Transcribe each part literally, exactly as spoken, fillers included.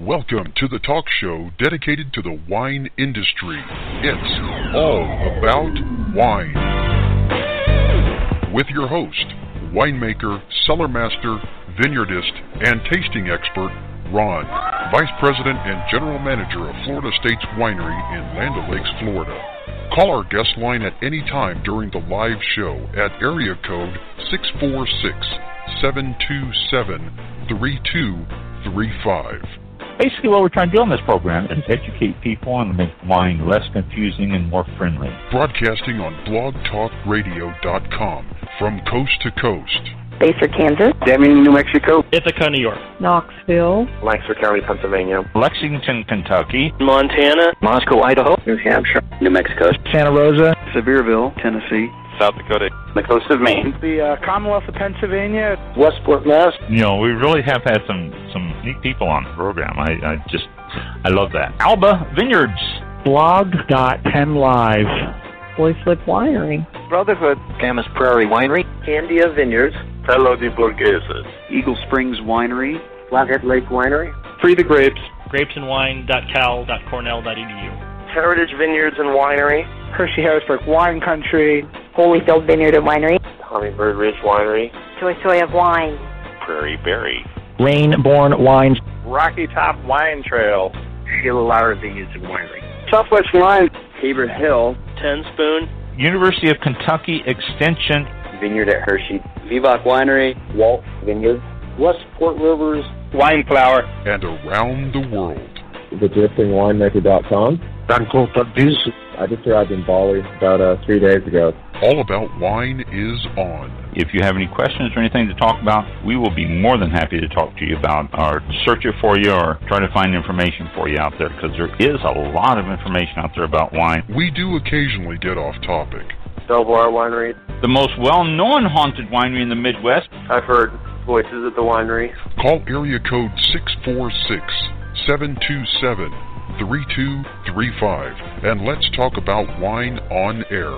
Welcome to the talk show dedicated to the wine industry. It's all about wine. With your host, winemaker, cellar master, vineyardist, and tasting expert, Ron, Vice President and General Manager of Florida States Winery in Land O'Lakes, Florida. Call our guest line at any time during the live show at area code six four six, seven two seven, three two three five. Basically, what we're trying to do on this program is educate people and make wine less confusing and more friendly. Broadcasting on blog talk radio dot com from coast to coast. Baser, Kansas. Deming, New Mexico. Ithaca, New York. Knoxville. Lancaster County, Pennsylvania. Lexington, Kentucky. Montana. Moscow, Idaho. New Hampshire. New Mexico. Santa Rosa. Sevierville, Tennessee. South Dakota. The coast of Maine. The uh, Commonwealth of Pennsylvania. Westport, Mass. You know, we really have had some, some neat people on the program. I, I just, I love that. Alba Vineyards. blog dot penn live. Boyslip Winery. Brotherhood. Camas Prairie Winery. Candia Vineyards. Palo de Borghese. Eagle Springs Winery. Flathead Lake Winery. Free the Grapes. grapesandwine dot cal dot cornell dot e d u. Heritage Vineyards and Winery. Hershey Harrisburg Wine Country. Holyfield Vineyard and Winery. Hummingbird Ridge Winery. Choice Soy of Wine. Prairie Berry. Rainborn Wines. Rocky Top Wine Trail. Sheila Lauer Vineyards and Winery. Southwest Wine. Tabor Hill. Ten Spoon. University of Kentucky Extension. Vineyard at Hershey. Vivac Winery. Walt Vineyards. Westport Rivers. Wine Flower. And around the world. the drifting winemaker dot com. I just arrived in Bali about uh, three days ago. All About Wine is on. If you have any questions or anything to talk about, we will be more than happy to talk to you about or search it for you or try to find information for you out there, because there is a lot of information out there about wine. We do occasionally get off topic. Belvoir Winery. The most well-known haunted winery in the Midwest. I've heard voices at the winery. Call area code six four six, seven two seven, three two three five and let's talk about wine on air.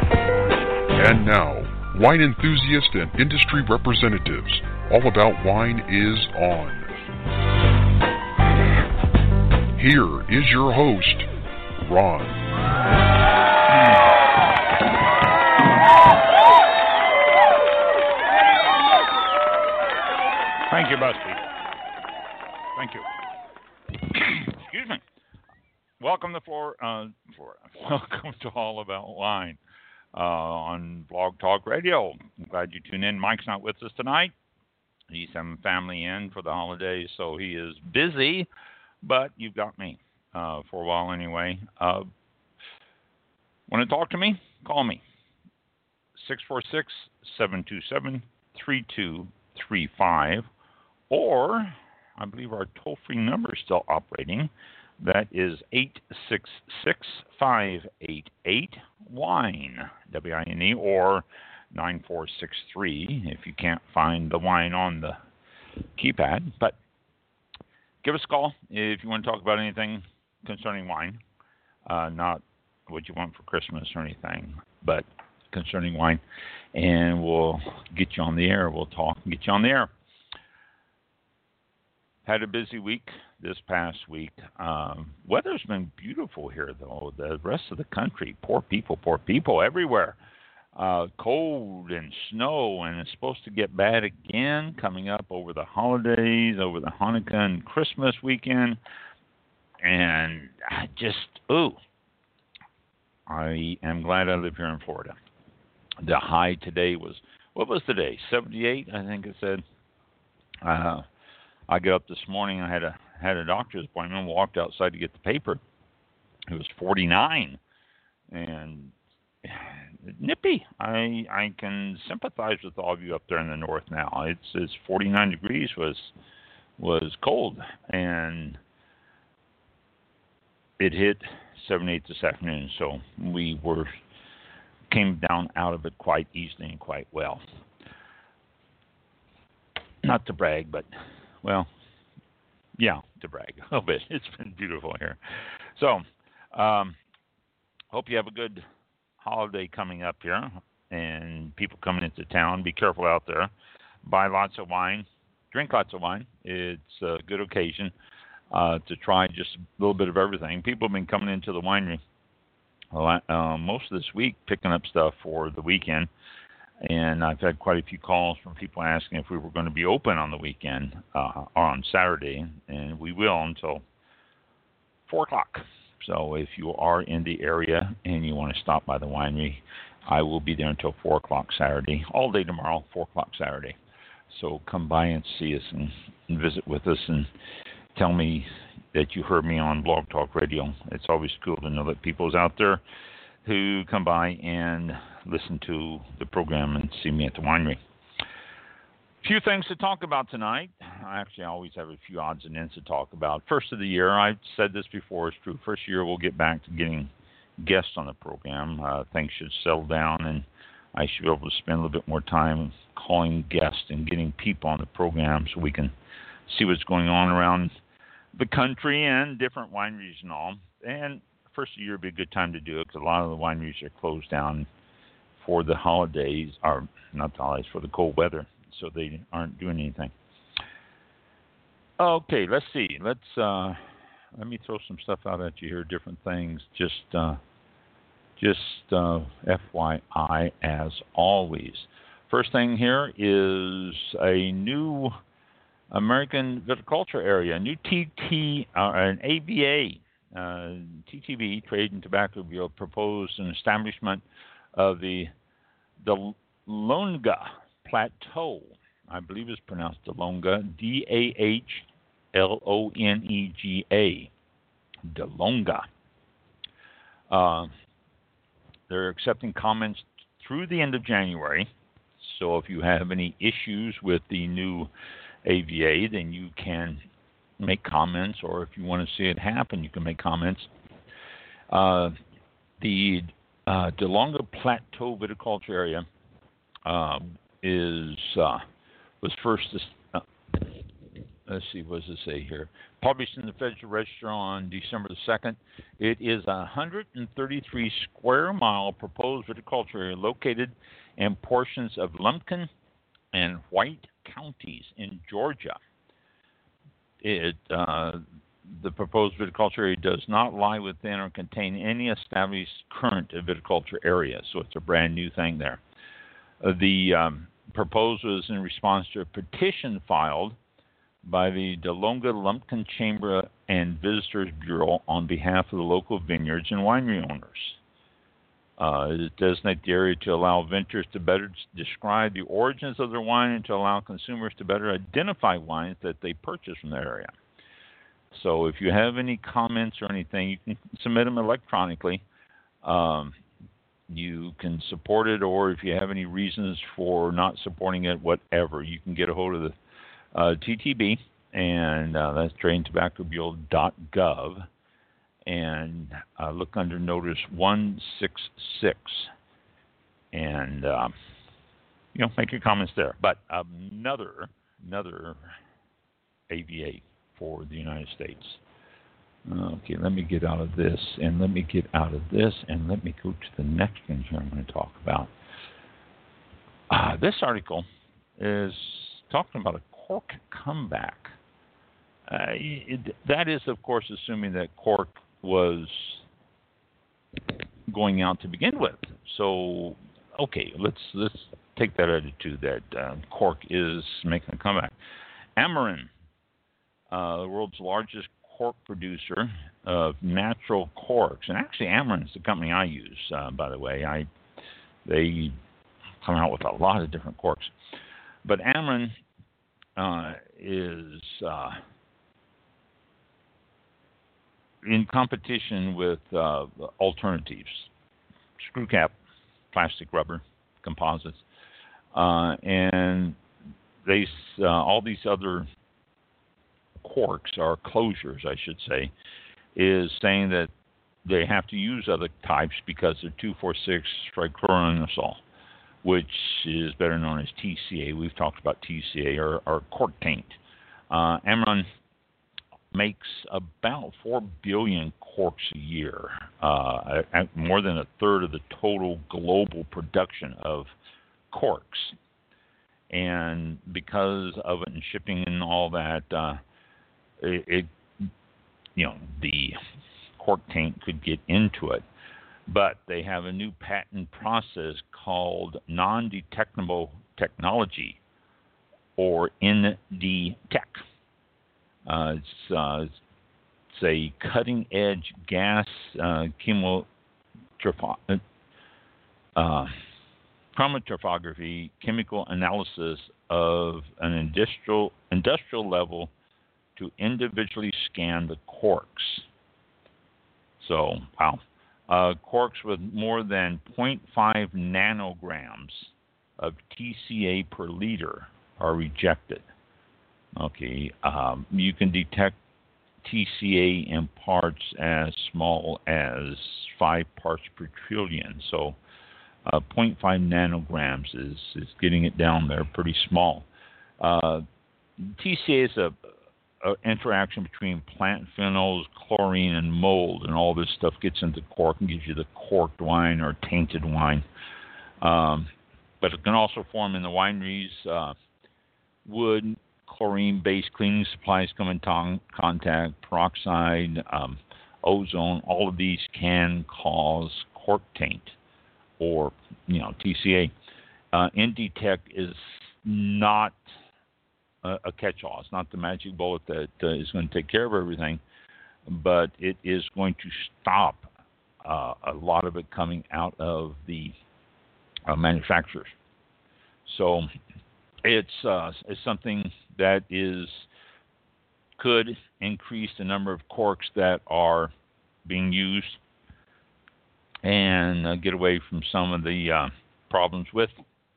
And now, wine enthusiasts and industry representatives, All About Wine is on. Here is your host, Ron. Thank you, Busty. Thank you. Excuse me. Welcome to Flor- uh, Flor- Welcome to All About Wine uh, on Blog Talk Radio. I'm glad you tuned in. Mike's not with us tonight. He's having family in for the holidays, so he is busy. But you've got me uh, for a while anyway. Uh, Want to talk to me? Call me. six four six, seven two seven, three two three five. Or, I believe our toll-free number is still operating. That is eight six six, five eight eight, wine, W I N E, or nine four six three if you can't find the wine on the keypad. But give us a call if you want to talk about anything concerning wine, uh, not what you want for Christmas or anything, but concerning wine, and we'll get you on the air. We'll talk and get you on the air. Had a busy week this past week. Um, weather's been beautiful here, though. The rest of the country, poor people, poor people everywhere. Uh, cold and snow, and it's supposed to get bad again coming up over the holidays, over the Hanukkah and Christmas weekend. And I just, ooh, I am glad I live here in Florida. The high today was, what was today? seventy-eight, I think it said. Uh, I got up this morning. I had a had a doctor's appointment. Walked outside to get the paper. It was forty-nine, and nippy. I I can sympathize with all of you up there in the north now. It's it's forty-nine degrees was was cold, and it hit seventy-eight this afternoon. So we were came down out of it quite easily and quite well. Not to brag, but. Well, yeah, to brag a little bit. It's been beautiful here. So, um, hope you have a good holiday coming up here, and people coming into town. Be careful out there. Buy lots of wine. Drink lots of wine. It's a good occasion. uh, to try just a little bit of everything. People have been coming into the winery a lot, uh, most of this week, picking up stuff for the weekend. And I've had quite a few calls from people asking if we were going to be open on the weekend uh, or on Saturday, and we will until four o'clock. So if you are in the area and you want to stop by the winery, I will be there until four o'clock Saturday, all day tomorrow, four o'clock Saturday. So come by and see us and, and visit with us and tell me that you heard me on Blog Talk Radio. It's always cool to know that people's out there who come by and listen to the program and see me at the winery. A few things to talk about tonight. I actually always have a few odds and ends to talk about. First of the year, I've said this before, it's true. First year, we'll get back to getting guests on the program. Uh, things should settle down, and I should be able to spend a little bit more time calling guests and getting people on the program so we can see what's going on around the country and different wineries and all. And first of the year would be a good time to do it because a lot of the wineries are closed down for the holidays, or not the holidays, for the cold weather, so they aren't doing anything. Okay, let's see. Let's uh, let me throw some stuff out at you here, different things. Just, uh, just uh, F Y I, as always. First thing here is a new American viticulture area, a new T T, uh, an A B A, uh, T T B, Trade and Tobacco Bureau, proposed an establishment of the Dahlonega Plateau. I believe it's pronounced Dahlonega, D A H L O N E G A, Dahlonega. Uh, they're accepting comments through the end of January. So if you have any issues with the new A V A, then you can make comments, or if you want to see it happen, you can make comments. Uh, the uh, Dahlonega Plateau Viticulture Area uh, is uh, was first, uh, let's see, what does it say here? Published in the Federal Register on December the second. It is a one hundred thirty-three square mile proposed viticulture area located in portions of Lumpkin and White counties in Georgia. It uh, the proposed viticulture area does not lie within or contain any established current viticulture area, so it's a brand new thing there. Uh, the um, proposal is in response to a petition filed by the Dahlonega Lumpkin Chamber and Visitors Bureau on behalf of the local vineyards and winery owners. Uh, it designates the area to allow vendors to better describe the origins of their wine and to allow consumers to better identify wines that they purchase from the area. So if you have any comments or anything, you can submit them electronically. Um, you can support it, or if you have any reasons for not supporting it, whatever, you can get a hold of the uh, T T B, and uh, that's trade and tobacco bureau dot gov. And uh, look under notice one six six, and uh, you know, make your comments there. But another another A V A for the United States. Okay, let me get out of this, and let me get out of this, and let me go to the next one here I'm going to talk about. Uh, this article is talking about a cork comeback. Uh, it, that is, of course, assuming that cork was going out to begin with. So, okay, let's let's take that attitude that uh, cork is making a comeback. Amarin, uh, the world's largest cork producer of natural corks, and actually Amarin is the company I use. Uh, by the way, I they come out with a lot of different corks, but Amarin uh, is uh, in competition with uh, alternatives, screw cap, plastic, rubber, composites, uh, and they uh, all these other corks, or closures, I should say, is saying that they have to use other types because they're two four six trichloroanisole, which is better known as T C A. We've talked about T C A, or, or cork taint. Uh, Amarin makes about four billion corks a year, uh, at more than a third of the total global production of corks. And because of it and shipping and all that, uh, it, it you know, the cork taint could get into it. But they have a new patent process called non-detectable technology, or N D Tech. Uh, it's, uh, it's a cutting-edge gas uh, chemo uh, chromatography chemical analysis of an industrial industrial level to individually scan the corks. So, wow. Uh, corks with more than zero point five nanograms of T C A per liter are rejected. Okay, um, you can detect T C A in parts as small as five parts per trillion. So, uh, zero point five nanograms is, is getting it down there pretty small. Uh, T C A is a Uh, interaction between plant phenols, chlorine, and mold, and all this stuff gets into cork and gives you the corked wine or tainted wine. Um, but it can also form in the wineries. Uh, wood, chlorine-based cleaning supplies come in ton- contact, peroxide, um, ozone. All of these can cause cork taint, or you know T C A. Uh, N D Tech is not a catch-all. It's not the magic bullet that uh, is going to take care of everything, but it is going to stop uh, a lot of it coming out of the uh, manufacturers. So it's uh, it's something that is could increase the number of corks that are being used and uh, get away from some of the uh, problems with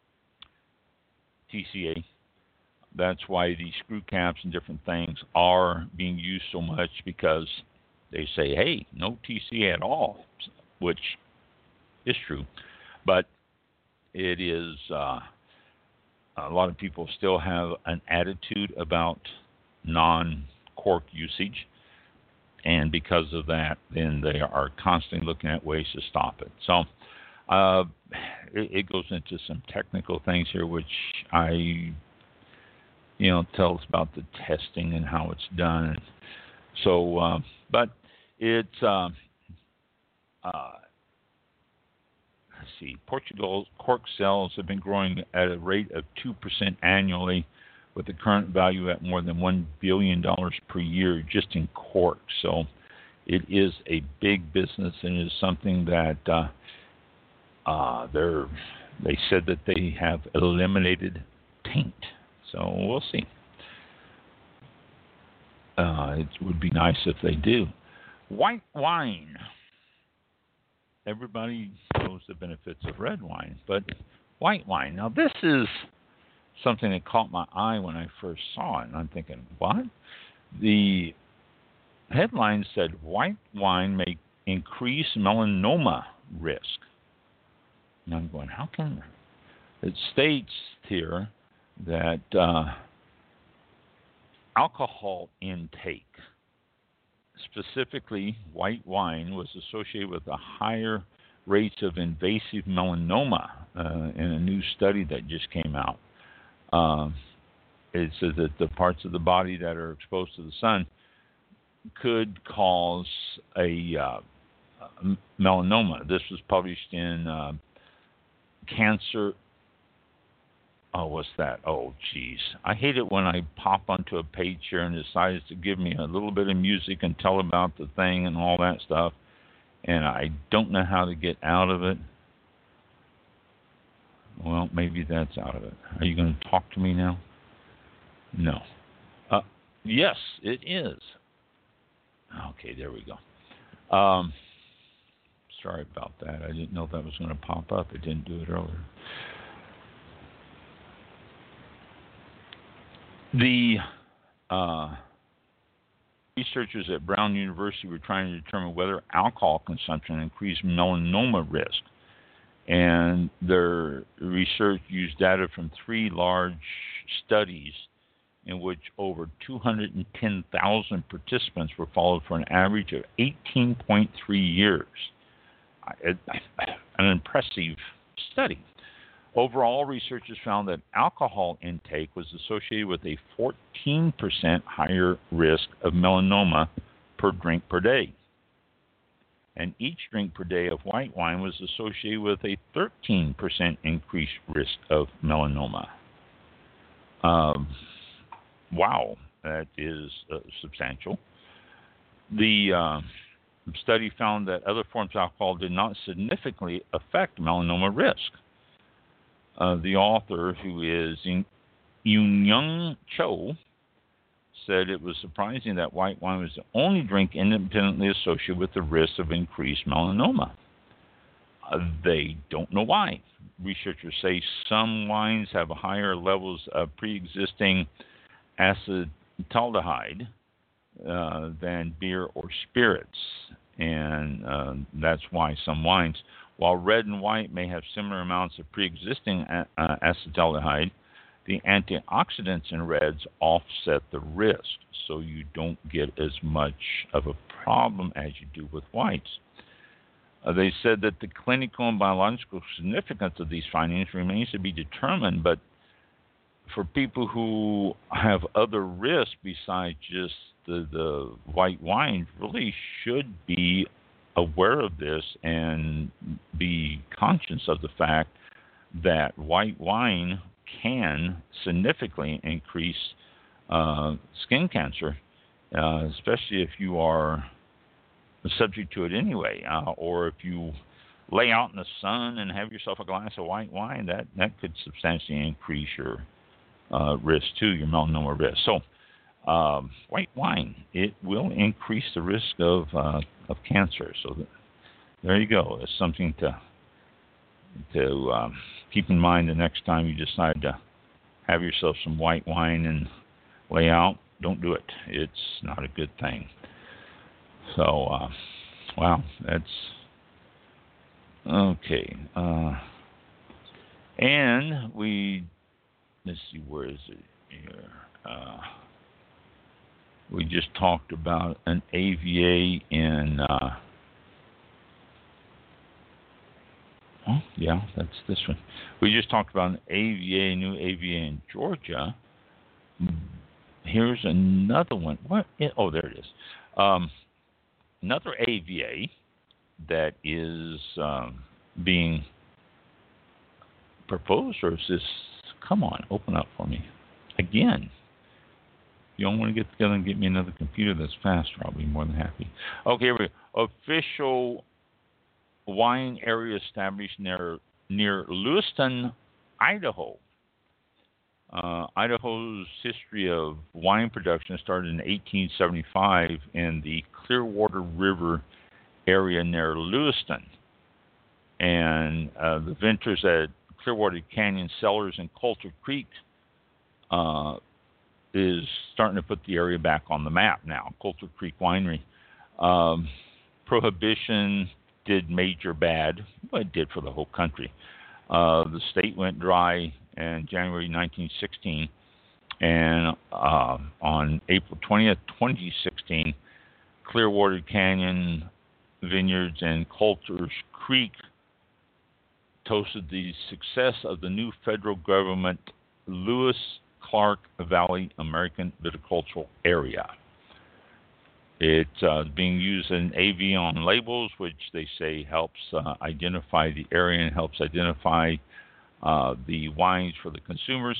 T C A. That's why these screw caps and different things are being used so much, because they say, hey, no T C A at all, which is true. But it is, uh, a lot of people still have an attitude about non-cork usage. And because of that, then they are constantly looking at ways to stop it. So uh, it, it goes into some technical things here, which I... you know, tell us about the testing and how it's done. So, uh, but it's, uh, uh, let's see, Portugal's cork sales have been growing at a rate of two percent annually, with the current value at more than one billion dollars per year just in cork. So it is a big business, and it is something that uh, uh, they're, they said that they have eliminated taint. So we'll see. Uh, it would be nice if they do. White wine. Everybody knows the benefits of red wine, but white wine. Now, this is something that caught my eye when I first saw it, and I'm thinking, what? The headline said, white wine may increase melanoma risk. And I'm going, how can... It states here that uh, alcohol intake, specifically white wine, was associated with a higher rates of invasive melanoma uh, in a new study that just came out. Uh, it says that the parts of the body that are exposed to the sun could cause a uh, melanoma. This was published in uh, Cancer. Oh, what's that? Oh, geez. I hate it when I pop onto a page here and it decides to give me a little bit of music and tell about the thing and all that stuff, and I don't know how to get out of it. Well, maybe that's out of it. Are you going to talk to me now? No. Uh, yes, it is. Okay, there we go. Um, sorry about that. I didn't know that was going to pop up. It didn't do it earlier. The uh, researchers at Brown University were trying to determine whether alcohol consumption increased melanoma risk. And their research used data from three large studies in which over two hundred ten thousand participants were followed for an average of eighteen point three years. An impressive study. Overall, researchers found that alcohol intake was associated with a fourteen percent higher risk of melanoma per drink per day. And each drink per day of white wine was associated with a thirteen percent increased risk of melanoma. Um, wow, that is uh, substantial. The uh, study found that other forms of alcohol did not significantly affect melanoma risk. Uh, the author, who is Yoon-Young Cho, said it was surprising that white wine was the only drink independently associated with the risk of increased melanoma. Uh, they don't know why. Researchers say some wines have higher levels of pre-existing acetaldehyde uh, than beer or spirits, and uh, that's why some wines, while red and white may have similar amounts of pre-existing uh, acetaldehyde, the antioxidants in reds offset the risk, so you don't get as much of a problem as you do with whites. Uh, they said that the clinical and biological significance of these findings remains to be determined, but for people who have other risks besides just the, the white wine, really should be aware of this and be conscious of the fact that white wine can significantly increase uh, skin cancer, uh, especially if you are subject to it anyway, uh, or if you lay out in the sun and have yourself a glass of white wine, that, that could substantially increase your uh, risk too, your melanoma risk. So um, white wine, it will increase the risk of uh, of cancer. So th- there you go. It's something to to um, keep in mind the next time you decide to have yourself some white wine and lay out. Don't do it. It's not a good thing. So, uh, wow, that's okay. Uh, and we, let's see, where is it here? Uh, we just talked about an A V A in, uh, oh, yeah, that's this one. We just talked about an A V A, new A V A in Georgia. Here's another one. What? Oh, there it is. Um, Another A V A that is um, being proposed, or is this, come on, open up for me. Again, if you don't want to get together and get me another computer that's faster, I'll be more than happy. Okay, here we go. Official wine area established near, near Lewiston, Idaho. Uh, Idaho's history of wine production started in eighteen seventy-five in the Clearwater River area near Lewiston. And uh, the ventures at Clearwater Canyon Cellars and Coulter Creek uh, is starting to put the area back on the map now, Coulter Creek Winery. Um, Prohibition did major bad, well, it did for the whole country. Uh, the state went dry in January nineteen sixteen, and uh, on April twentieth, twenty sixteen, Clearwater Canyon Vineyards and Coulter's Creek toasted the success of the new federal government Lewis Clark Valley American Viticultural Area. It's uh, being used in A V on labels, which they say helps uh, identify the area and helps identify uh, the wines for the consumers.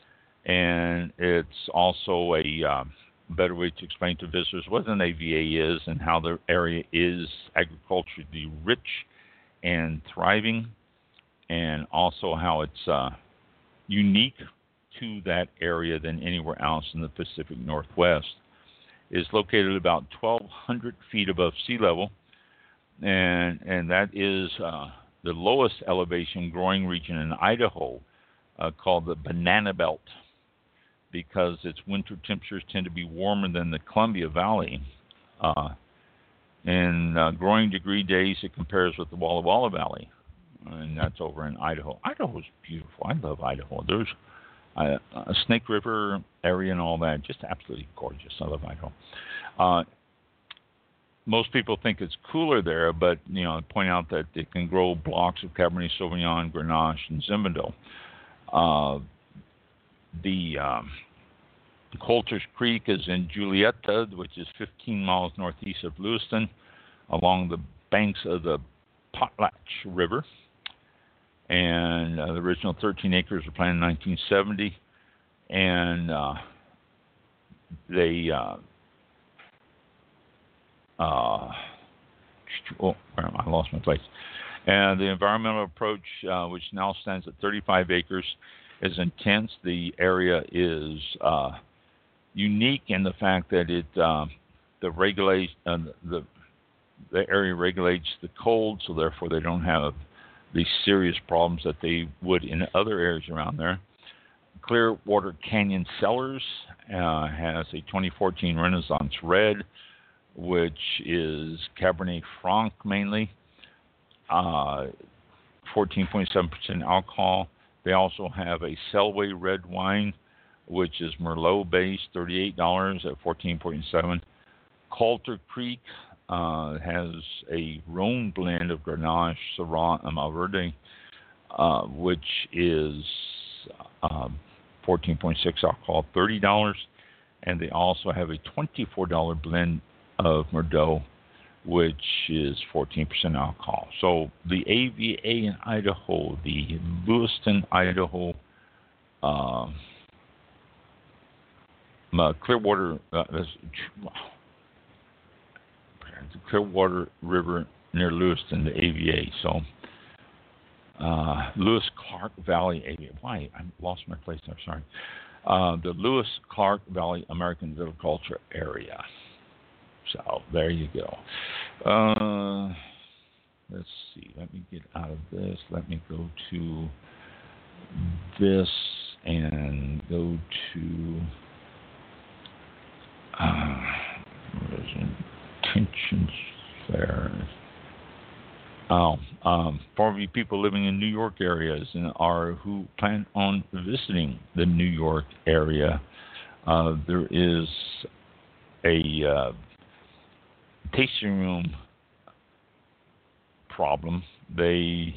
And it's also a uh, better way to explain to visitors what an A V A is and how the area is agriculturally rich and thriving, and also how it's uh, unique to that area than anywhere else in the Pacific Northwest. Is located about twelve hundred feet above sea level, and and that is uh, the lowest elevation growing region in Idaho, uh, called the Banana Belt, because its winter temperatures tend to be warmer than the Columbia Valley. Uh, in uh, growing degree days, it compares with the Walla Walla Valley, and that's over in Idaho. Idaho is beautiful. I love Idaho. There's Uh, a Snake River area and all that, just absolutely gorgeous. I love Idaho. Uh, most people think it's cooler there, but you know, I point out that it can grow blocks of Cabernet Sauvignon, Grenache, and Zinfandel. Uh, the um, Coulter's Creek is in Julietta, which is fifteen miles northeast of Lewiston, along the banks of the Potlatch River. And uh, the original thirteen acres were planted in nineteen seventy, and uh, they uh, uh, oh, I lost my place. And the environmental approach, uh, which now stands at thirty-five acres, is intense. The area is uh, unique in the fact that it uh, the regulate uh, the the area regulates the cold, so therefore they don't have the serious problems that they would in other areas around there. Clearwater Canyon Cellars uh, has a twenty fourteen Renaissance Red, which is Cabernet Franc mainly, uh, fourteen point seven percent alcohol. They also have a Selway Red Wine, which is Merlot based, thirty-eight dollars at fourteen point seven. Coulter Creek Uh, has a Rhone blend of Grenache, Syrah, and Malverde, uh, which is um, fourteen point six alcohol, thirty dollars. And they also have a twenty-four dollars blend of Merlot, which is fourteen percent alcohol. So the A V A in Idaho, the Lewiston, Idaho, uh, Clearwater, uh, the Clearwater River near Lewiston, the A V A. So, uh, Lewis Clark Valley A V A. Why? I lost my place there, sorry. Uh, the Lewis Clark Valley American Viticulture Area. So, there you go. Uh, let's see. Let me get out of this. Let me go to this and go to. Uh, what is it? Tensions there. Oh, um, for of you people living in New York areas and are who plan on visiting the New York area, uh, there is a uh, tasting room problem. They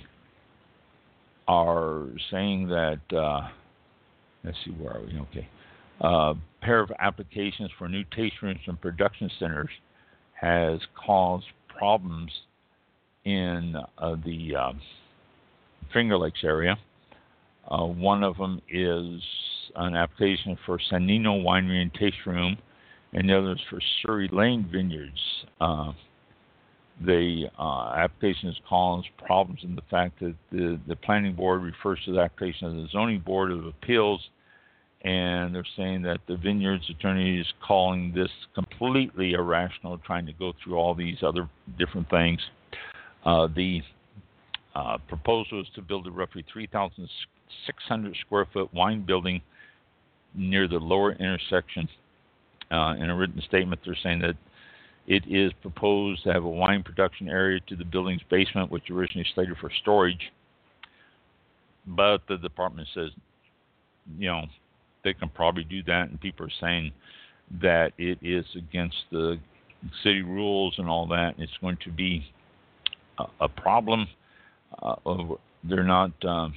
are saying that. Uh, let's see, where are we? Okay, a uh, pair of applications for new tasting rooms and production centers has caused problems in uh, the uh, Finger Lakes area. Uh, one of them is an application for Sanino Winery and Taste Room, and the other is for Surrey Lane Vineyards. Uh, the uh, application has caused problems in the fact that the, the planning board refers to the application as the zoning board of appeals, and they're saying that the vineyards attorney is calling this completely irrational, trying to go through all these other different things. Uh, the uh, proposal is to build a roughly three thousand six hundred square foot wine building near the lower intersection. Uh, in a written statement, they're saying that it is proposed to have a wine production area to the building's basement, which originally slated for storage. But the department says, you know, they can probably do that, and people are saying that it is against the city rules and all that. It's going to be a, a problem. Uh, they're not. Uh,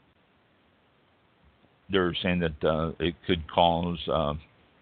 they're saying that uh, it could cause uh,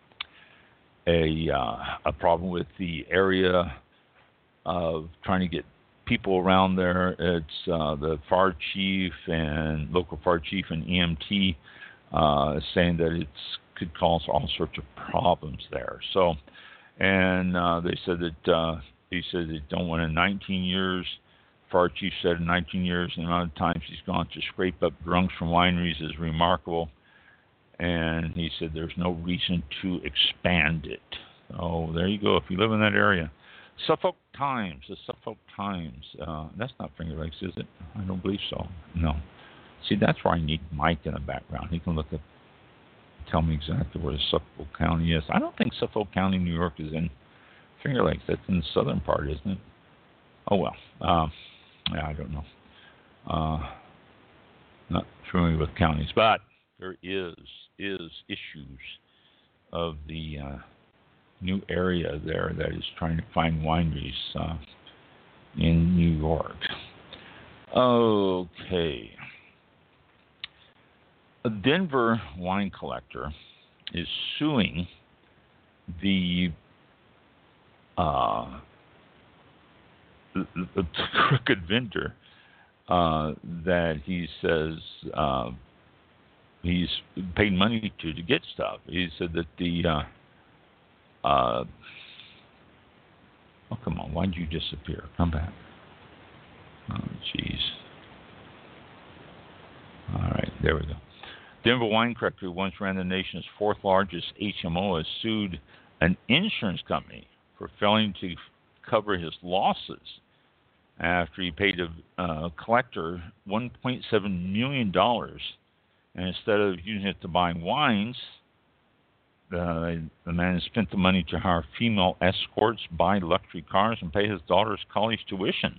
a uh, a problem with the area of trying to get people around there. It's uh, the fire chief and local fire chief and E M T. Uh, saying that it could cause all sorts of problems there. So, and uh, they said that uh, he said they don't want in nineteen years. Fire chief said in nineteen years, the amount of times he's gone to scrape up drunks from wineries is remarkable. And he said there's no reason to expand it. So there you go. If you live in that area, Suffolk Times, the Suffolk Times. Uh, that's not Finger Lakes, is it? I don't believe so. No. See, that's why I need Mike in the background. He can look at, tell me exactly where Suffolk County is. I don't think Suffolk County, New York, is in Finger Lakes. That's in the southern part, isn't it? Oh well. Uh, yeah, I don't know. Uh, not familiar with counties, but there is is issues of the uh, new area there that is trying to find wineries uh, in New York. Okay. A Denver wine collector is suing the, uh, the, the crooked vendor uh, that he says uh, he's paid money to to get stuff. He said that the uh, uh, oh come on, why did you disappear? Come back. Oh jeez. All right, there we go. Denver Wine Corrector, who once ran the nation's fourth largest H M O, has sued an insurance company for failing to cover his losses after he paid a uh, collector one point seven million dollars. And instead of using it to buy wines, uh, the man spent the money to hire female escorts, buy luxury cars, and pay his daughter's college tuition.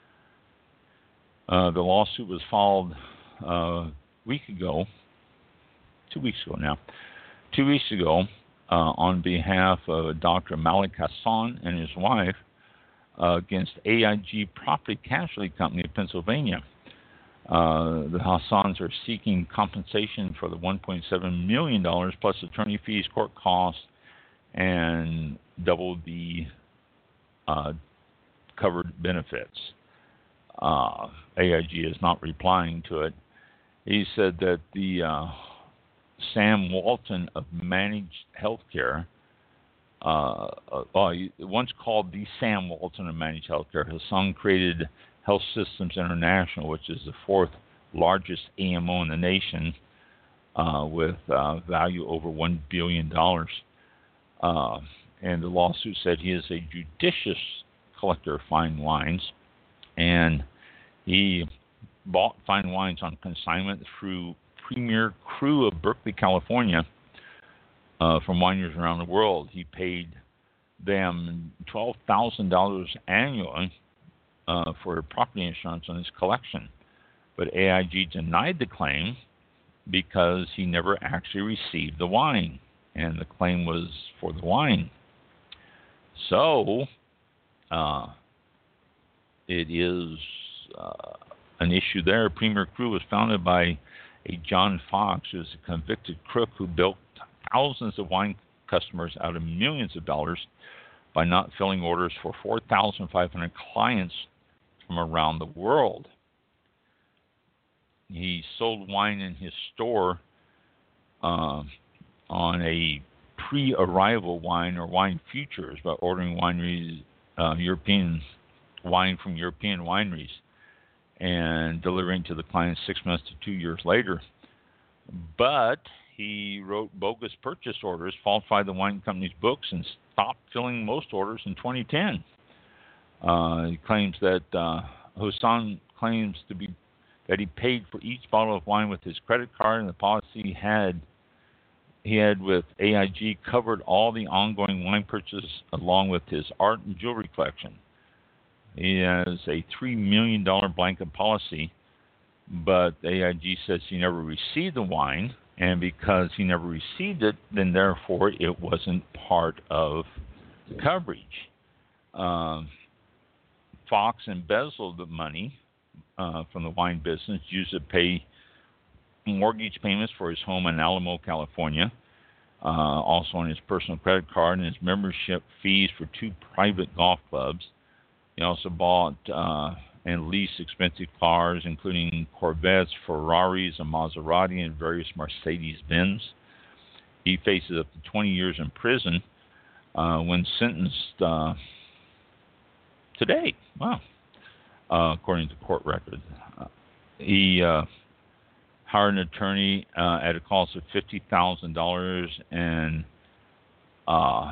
Uh, the lawsuit was filed uh, a week ago, two weeks ago now, two weeks ago uh, on behalf of Doctor Malik Hassan and his wife uh, against A I G Property Casualty Company of Pennsylvania. Uh, the Hassans are seeking compensation for the one point seven million dollars plus attorney fees, court costs, and double the uh, covered benefits. Uh, A I G is not replying to it. He said that the uh, Sam Walton of Managed Healthcare, uh, uh, once called the Sam Walton of Managed Healthcare, Hassan created Health Systems International, which is the fourth largest A M O in the nation, uh, with uh, value over one billion dollars. Uh, and the lawsuit said he is a judicious collector of fine wines, and he bought fine wines on consignment through Premier Cru of Berkeley, California, uh, from wineries around the world. He paid them twelve thousand dollars annually uh, for property insurance on his collection. But A I G denied the claim because he never actually received the wine, and the claim was for the wine. So, uh, it is uh, an issue there. Premier Cru was founded by a John Fox, who is a convicted crook who built thousands of wine customers out of millions of dollars by not filling orders for four thousand five hundred clients from around the world. He sold wine in his store uh, on a pre-arrival wine or wine futures by ordering wineries, uh, European wine from European wineries and delivering to the clients six months to two years later. But he wrote bogus purchase orders, falsified the wine company's books, and stopped filling most orders in twenty ten. Uh, he claims that uh, Hassan claims to be that he paid for each bottle of wine with his credit card, and the policy he had he had with A I G covered all the ongoing wine purchases along with his art and jewelry collection. He has a three million dollars blanket policy, but A I G says he never received the wine, and because he never received it, then therefore it wasn't part of the coverage. Um, Fox embezzled the money uh, from the wine business, used it to pay mortgage payments for his home in Alamo, California, uh, also on his personal credit card, and his membership fees for two private golf clubs. He also bought uh, and leased expensive cars, including Corvettes, Ferraris, a Maserati, and various Mercedes-Benz. He faces up to twenty years in prison uh, when sentenced uh, today. Wow. Uh, according to court records. Uh, he uh, hired an attorney uh, at a cost of fifty thousand dollars, and, uh,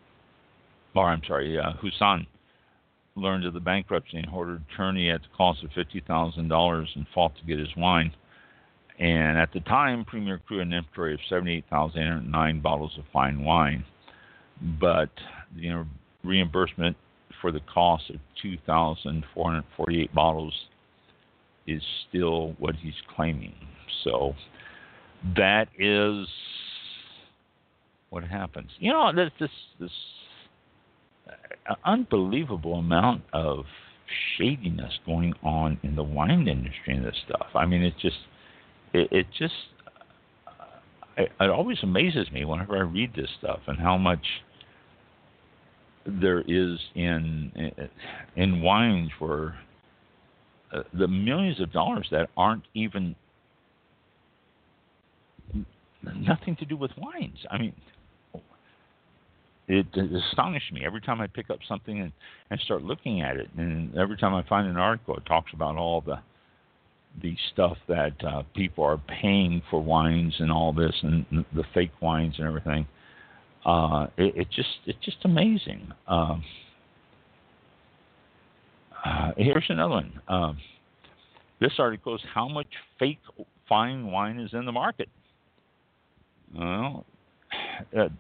or I'm sorry, uh, Hassan learned of the bankruptcy and ordered an attorney at the cost of fifty thousand dollars and fought to get his wine. And at the time, Premier Cru had an inventory of seventy-eight thousand eight hundred nine bottles of fine wine. But the you know, reimbursement for the cost of two thousand four hundred forty-eight bottles is still what he's claiming. So that is what happens. You know, there's this this uh, unbelievable amount of shadiness going on in the wine industry and this stuff. I mean, it's just, it, it just, uh, it, it always amazes me whenever I read this stuff and how much there is in in wines for uh, the millions of dollars that aren't even nothing to do with wines. I mean, it, it astonished me every time I pick up something and, and start looking at it, and every time I find an article, it talks about all the the stuff that uh, people are paying for wines and all this, and the fake wines and everything. Uh, it, it just it's just amazing. Um, uh, here's another one. Um, this article is how much fake fine wine is in the market. Well, uh,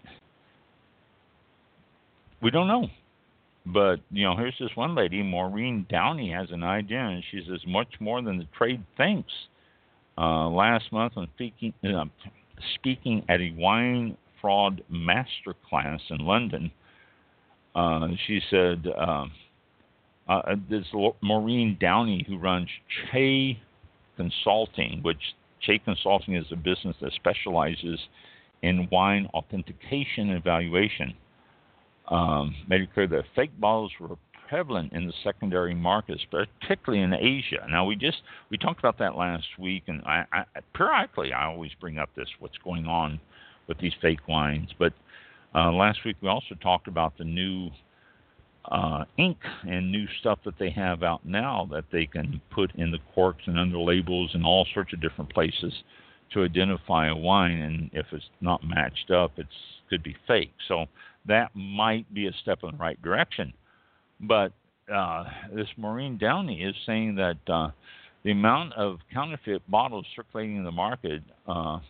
we don't know. But, you know, here's this one lady, Maureen Downey, has an idea, and she says much more than the trade thinks. Uh, last month, when speaking, uh, speaking at a wine fraud master class in London, uh, she said, uh, uh, this Maureen Downey, who runs Che Consulting, which Che Consulting is a business that specializes in wine authentication and evaluation, um, made it clear that fake bottles were prevalent in the secondary markets, particularly in Asia. Now, we just we talked about that last week, and I, I, periodically I always bring up this, what's going on with these fake wines. But uh, last week we also talked about the new uh, ink and new stuff that they have out now that they can put in the corks and under labels and all sorts of different places to identify a wine, and if it's not matched up, it could be fake. So that might be a step in the right direction. But uh, this Maureen Downey is saying that uh, the amount of counterfeit bottles circulating in the market uh,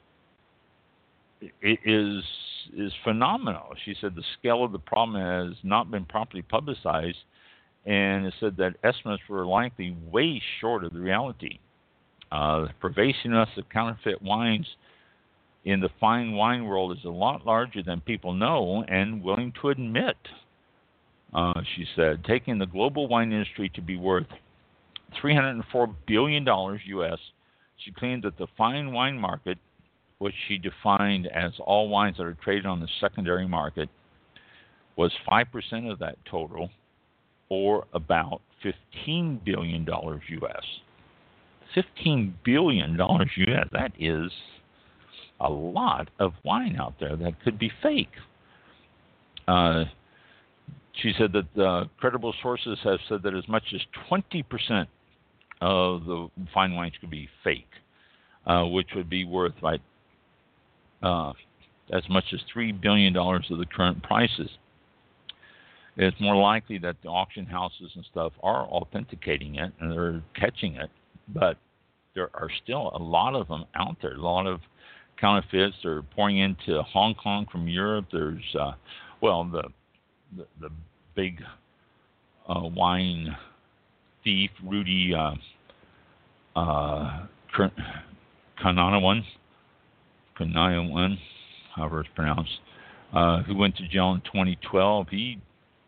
is is phenomenal. She said the scale of the problem has not been properly publicized, and it said that estimates were likely way short of the reality. Uh, the pervasiveness of counterfeit wines in the fine wine world is a lot larger than people know and willing to admit. Uh, she said, taking the global wine industry to be worth three hundred four billion dollars U S, she claimed that the fine wine market, which she defined as all wines that are traded on the secondary market, was five percent of that total, or about fifteen billion dollars U S. fifteen billion dollars U S, that is a lot of wine out there that could be fake. Uh, she said that uh, credible sources have said that as much as twenty percent of the fine wines could be fake, uh, which would be worth like uh, as much as three billion dollars of the current prices. It's more likely that the auction houses and stuff are authenticating it and they're catching it, but there are still a lot of them out there, a lot of counterfeits. They're pouring into Hong Kong from Europe. There's, uh, well, the the, the big uh, wine thief, Rudy uh, uh, Kananawan, Kananawan, however it's pronounced, uh, who went to jail in twenty twelve. He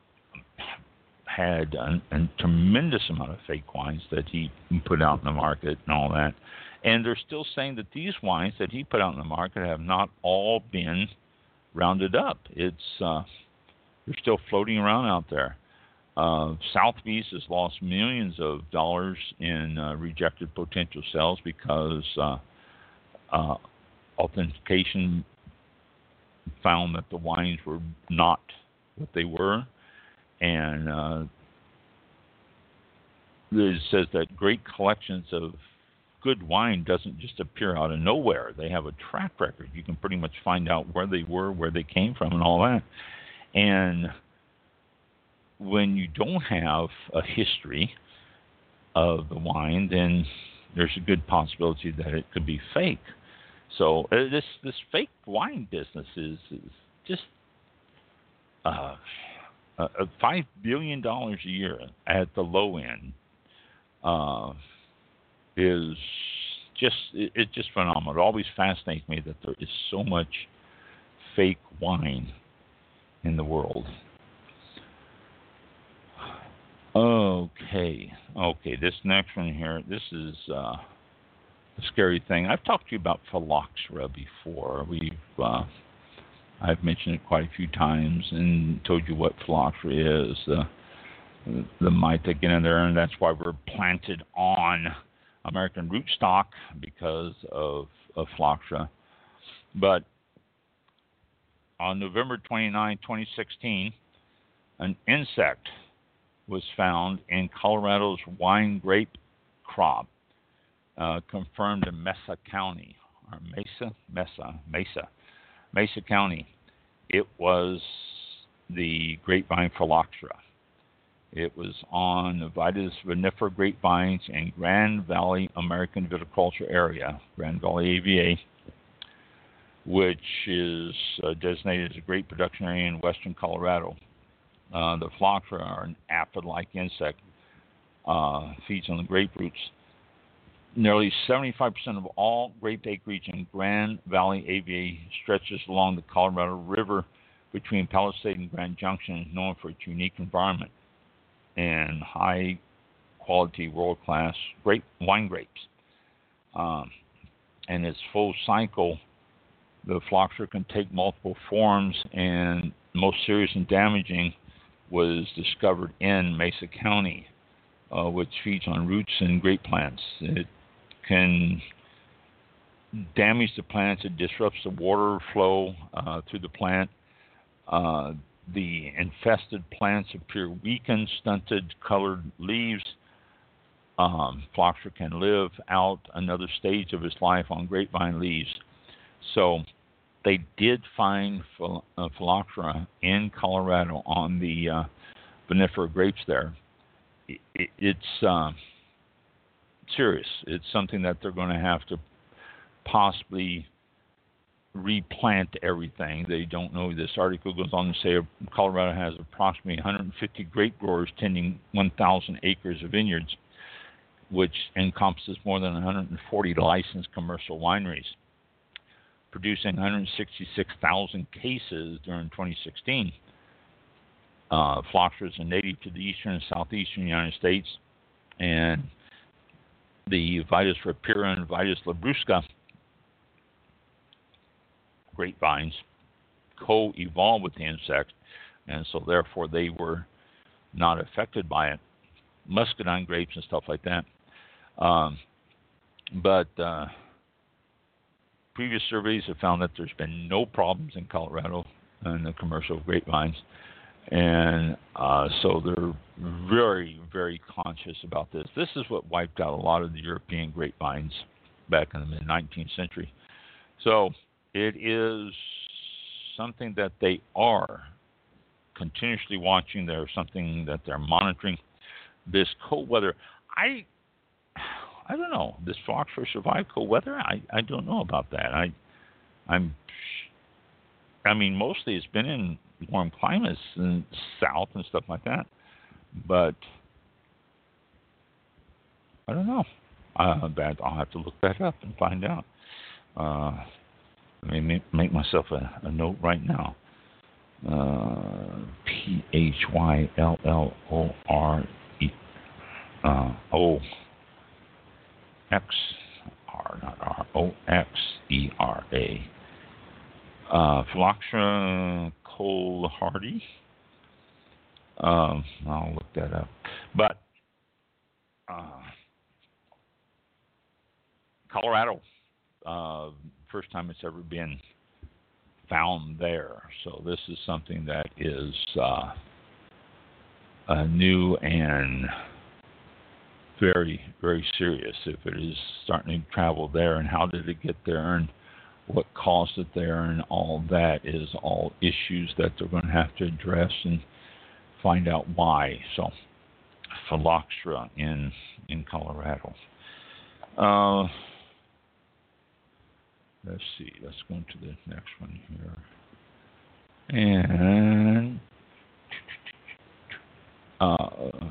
had a, a tremendous amount of fake wines that he put out in the market and all that. And they're still saying that these wines that he put out in the market have not all been rounded up. It's uh, they're still floating around out there. Uh, Sotheby's has lost millions of dollars in uh, rejected potential sales because uh, uh, authentication found that the wines were not what they were. And uh, it says that great collections of good wine doesn't just appear out of nowhere. They have a track record. You can pretty much find out where they were, where they came from, and all that. And when you don't have a history of the wine, then there's a good possibility that it could be fake. So uh, this this fake wine business is, is just uh, uh, five billion dollars a year at the low end. Uh, is just it, it's just phenomenal. It always fascinates me that there is so much fake wine in the world. Okay, okay. This next one here, this is uh, a scary thing. I've talked to you about phylloxera before. We've uh, I've mentioned it quite a few times and told you what phylloxera is, uh, the mite that get in there, and that's why we're planted on American rootstock because of, of phylloxera. But on November twenty-ninth, twenty sixteen, an insect was found in Colorado's wine grape crop, uh, confirmed in Mesa County, or Mesa, Mesa, Mesa, Mesa County. It was the grapevine phylloxera. It was on the Vitis vinifera grapevines in Grand Valley American Viticulture Area, Grand Valley A V A, which is uh, designated as a grape production area in western Colorado. Uh, the phylloxera are an aphid-like insect, uh, feeds on the grape roots. Nearly seventy-five percent of all grape acreage in Grand Valley A V A stretches along the Colorado River between Palisade and Grand Junction, is known for its unique environment and high-quality, world-class grape wine grapes. Um, and its full cycle, the phylloxera can take multiple forms, and most serious and damaging was discovered in Mesa County, uh, which feeds on roots and grape plants. It can damage the plants. It disrupts the water flow uh, through the plant. Uh, the infested plants appear weakened, stunted, colored leaves. Um, phylloxera can live out another stage of its life on grapevine leaves. So they did find phil- uh, phylloxera in Colorado on the uh, vinifera grapes there. It, it, it's uh, serious. It's something that they're going to have to possibly replant everything. They don't know. This article goes on to say Colorado has approximately one hundred fifty grape growers tending one thousand acres of vineyards, which encompasses more than one hundred forty licensed commercial wineries, producing one hundred sixty-six thousand cases during twenty sixteen. Uh, phylloxera is a native to the eastern and southeastern United States, and the Vitis rapira and Vitis labrusca grapevines co-evolved with the insect, and so therefore they were not affected by it. Muscadine grapes and stuff like that. Um, but uh, previous surveys have found that there's been no problems in Colorado in the commercial grapevines, and uh, so they're very, very conscious about this. This is what wiped out a lot of the European grapevines back in the mid-nineteenth century. So it is something that they are continuously watching. There's something that they're monitoring. This cold weather, I, I don't know. This phylloxera survived cold weather. I, I don't know about that. I, I'm, I mean, mostly it's been in warm climates in south and stuff like that, but I don't know. Uh, that I'll have to look that up and find out. Uh, Let me make myself a, a note right now. Uh, P H Y L L O R E uh, O X R, not R, O X E R A. Uh, Phylloxera cold hardy. Um, I'll look that up. But uh, Colorado. Uh, first time it's ever been found there. So this is something that is uh, uh, new and very, very serious. If it is starting to travel there, and how did it get there, and what caused it there, and all that is all issues that they're going to have to address and find out why. So phylloxera in in Colorado. Uh, Let's see, let's go to the next one here. And uh, uh,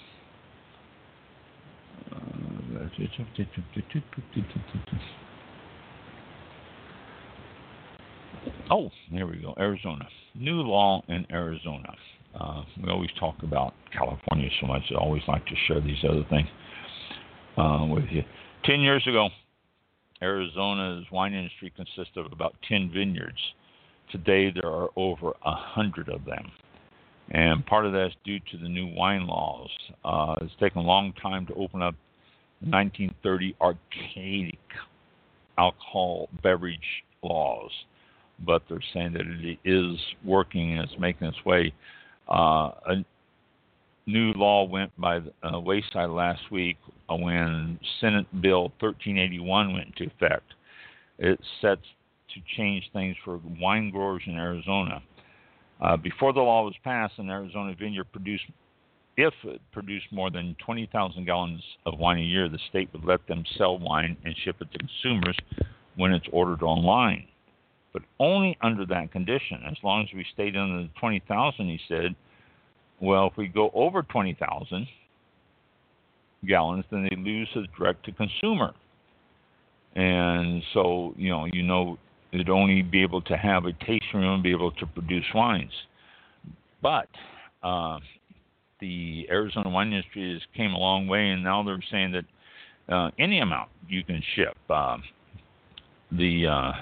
oh, there we go, Arizona. New law in Arizona. Uh, we always talk about California so much. I always like to share these other things uh, with you. Ten years ago, Arizona's wine industry consists of about ten vineyards. Today, there are over one hundred of them. And part of that is due to the new wine laws. Uh, it's taken a long time to open up the nineteen thirty archaic alcohol beverage laws, but they're saying that it is working and it's making its way. Uh, a new law went by the uh, wayside last week uh, when Senate Bill thirteen eighty-one went into effect. It sets to change things for wine growers in Arizona. Uh, before the law was passed, an Arizona vineyard produced, if it produced more than twenty thousand gallons of wine a year, the state would let them sell wine and ship it to consumers when it's ordered online. But only under that condition. As long as we stayed under the twenty thousand, he said, well, if we go over twenty thousand gallons, then they lose the direct to consumer. And so, you know, you know, they'd only be able to have a tasting room and be able to produce wines. But uh, the Arizona wine industry has came a long way, and now they're saying that uh, any amount you can ship. Uh, the uh,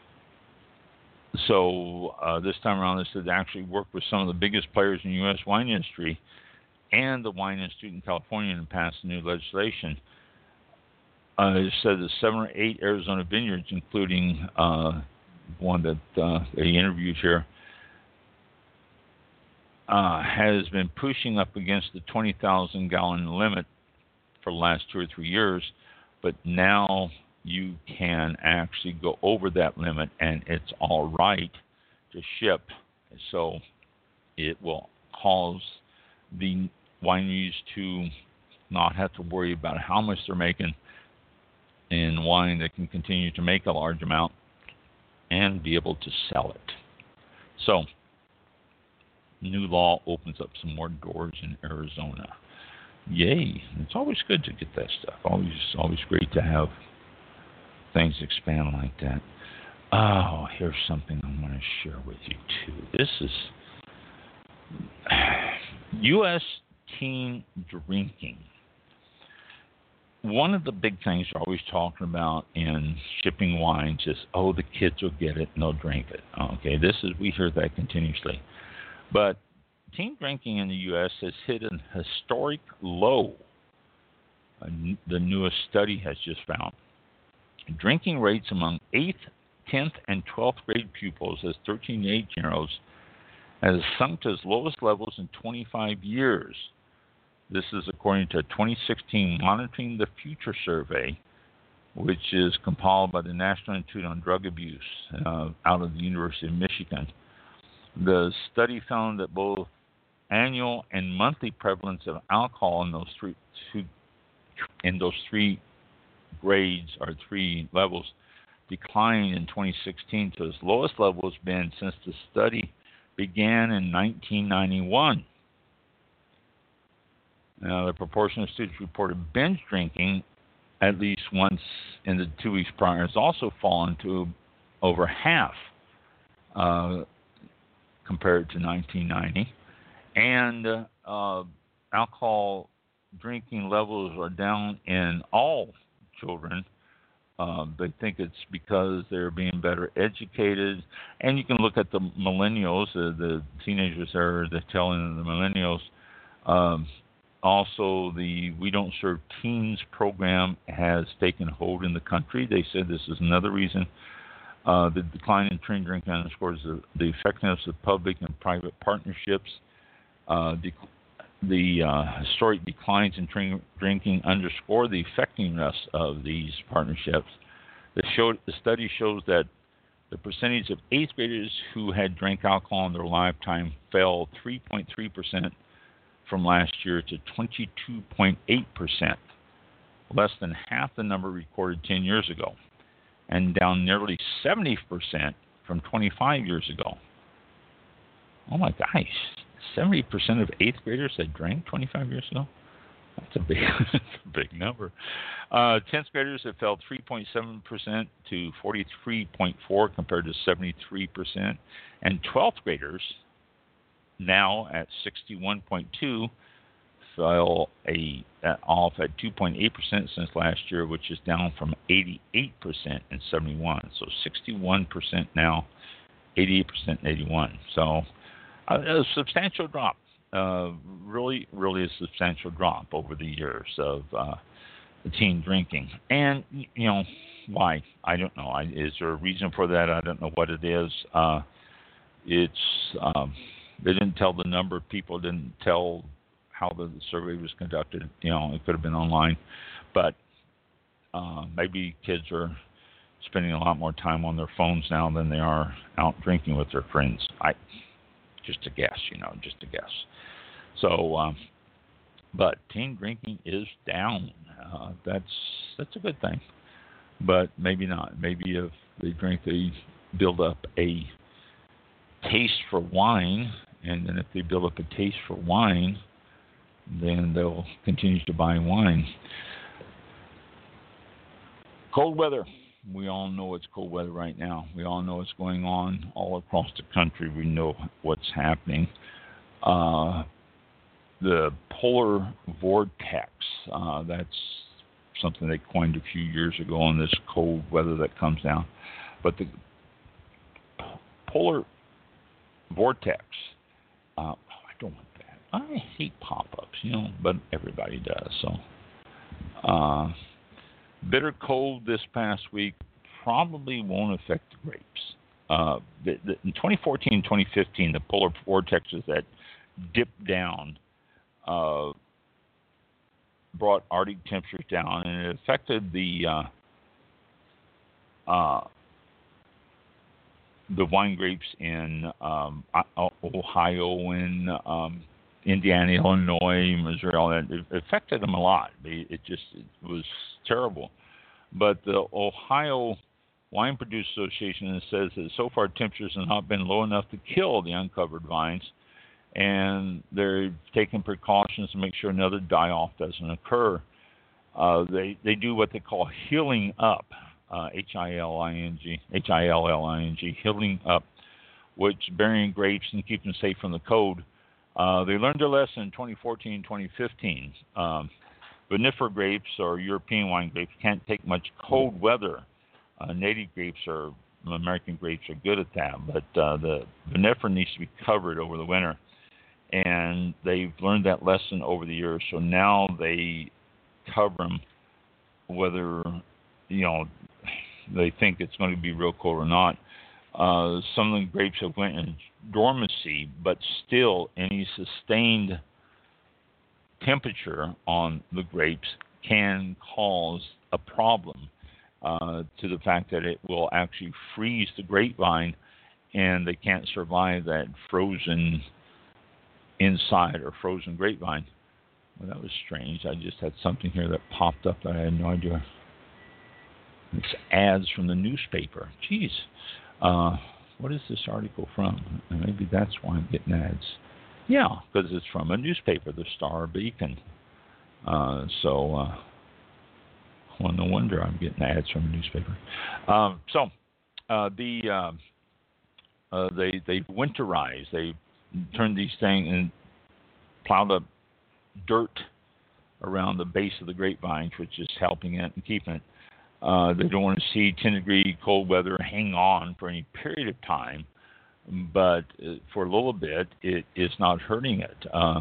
so uh, this time around, this has actually worked with some of the biggest players in the U S wine industry and the Wine Institute in California and passed new legislation. Uh, it said that seven or eight Arizona vineyards, including uh, one that uh, they interviewed here, uh, has been pushing up against the twenty thousand gallon limit for the last two or three years, but now you can actually go over that limit and it's all right to ship. So it will cause the wineries to not have to worry about how much they're making in wine. That can continue to make a large amount and be able to sell it. So, new law opens up some more doors in Arizona. Yay! It's always good to get that stuff. Always, always great to have things expand like that. Oh, here's something I want to share with you too. This is U S teen drinking. One of the big things we're always talking about in shipping wines is, oh, the kids will get it and they'll drink it. Okay, this is we hear that continuously. But teen drinking in the U S has hit a historic low. Uh, the newest study has just found. Drinking rates among eighth, tenth, and twelfth grade pupils as thirteen to eighteen-year-olds has sunk to its lowest levels in twenty-five years. This is according to a twenty sixteen Monitoring the Future survey, which is compiled by the National Institute on Drug Abuse uh, out of the University of Michigan. The study found that both annual and monthly prevalence of alcohol in those three two, in those three grades or three levels declined in twenty sixteen to its lowest level has been since the study began in nineteen ninety-one. Now, the proportion of students reported binge drinking at least once in the two weeks prior has also fallen to over half uh, compared to nineteen ninety. And uh, uh, alcohol drinking levels are down in all children. Um, they think it's because they're being better educated. And you can look at the millennials, uh, the teenagers there, the telling the millennials. Um, also, the We Don't Serve Teens program has taken hold in the country. They said this is another reason. Uh, the decline in teen drinking underscores the, the effectiveness of public and private partnerships. Uh, the the uh, historic declines in drink, drinking underscore the effectiveness of these partnerships. The, show, the study shows that the percentage of eighth graders who had drank alcohol in their lifetime fell three point three percent from last year to twenty-two point eight percent, less than half the number recorded ten years ago, and down nearly seventy percent from twenty-five years ago. Oh my gosh. seventy percent of eighth graders that drank twenty-five years ago? That's a big, that's a big number. Uh, tenth graders have fell three point seven percent to forty-three point four compared to seventy-three percent. And twelfth graders, now at sixty-one point two, fell a uh, off at two point eight percent since last year, which is down from eighty-eight percent in seventy-one. So sixty-one percent now, eighty-eight percent in eighty-one. So uh, a substantial drop. Uh, really, really a substantial drop over the years of uh, the teen drinking. And, you know, why? I don't know. I, is there a reason for that? I don't know what it is. Uh, it's um, they didn't tell the number of people, didn't tell how the survey was conducted. You know, it could have been online. But uh, maybe kids are spending a lot more time on their phones now than they are out drinking with their friends. I just a guess, you know, just a guess. So, um, but teen drinking is down. Uh, that's that's a good thing. But maybe not. Maybe if they drink, they build up a taste for wine, and then if they build up a taste for wine, then they'll continue to buy wine. Cold weather. We all know it's cold weather right now. We all know what's going on all across the country. We know what's happening. Uh, the polar vortex, uh, that's something they coined a few years ago on this cold weather that comes down. But the polar vortex, uh, I don't want that. I hate pop-ups, you know, but everybody does. So, uh, bitter cold this past week probably won't affect the grapes. Uh, the, the, in twenty fourteen and twenty fifteen, the polar vortexes that dipped down uh, brought Arctic temperatures down, and it affected the uh, uh, the wine grapes in um, Ohio and um, Indiana, Illinois, Missouri, all that. It affected them a lot. It just it was terrible. But the Ohio Wine Producers Association says that so far temperatures have not been low enough to kill the uncovered vines, and they're taking precautions to make sure another die-off doesn't occur. Uh, they they do what they call hilling up, uh, H I L I N G, H I L L I N G, hilling up, which burying grapes and keeping them safe from the cold. Uh, they learned their lesson in twenty fourteen, twenty fifteen. Um, Vinifera grapes or European wine grapes can't take much cold weather. Uh, native grapes or American grapes are good at that, but uh, the vinifera needs to be covered over the winter. And they've learned that lesson over the years, so now they cover them whether, you know, they think it's going to be real cold or not. Uh, some of the grapes have went in dormancy, but still any sustained temperature on the grapes can cause a problem uh, to the fact that it will actually freeze the grapevine, and they can't survive that frozen inside or frozen grapevine. Well, that was strange. I just had something here that popped up that I had no idea. It's ads from the newspaper. Jeez. Uh, what is this article from? Maybe that's why I'm getting ads. Yeah, because it's from a newspaper, the Star Beacon. Uh, so, uh, well, no wonder I'm getting ads from a newspaper. Um, so, uh, the uh, uh, they they winterized. They turned these things and plowed up dirt around the base of the grapevines, which is helping it and keeping it. Uh, they don't want to see ten degree cold weather hang on for any period of time, but for a little bit, it is not hurting it. Uh,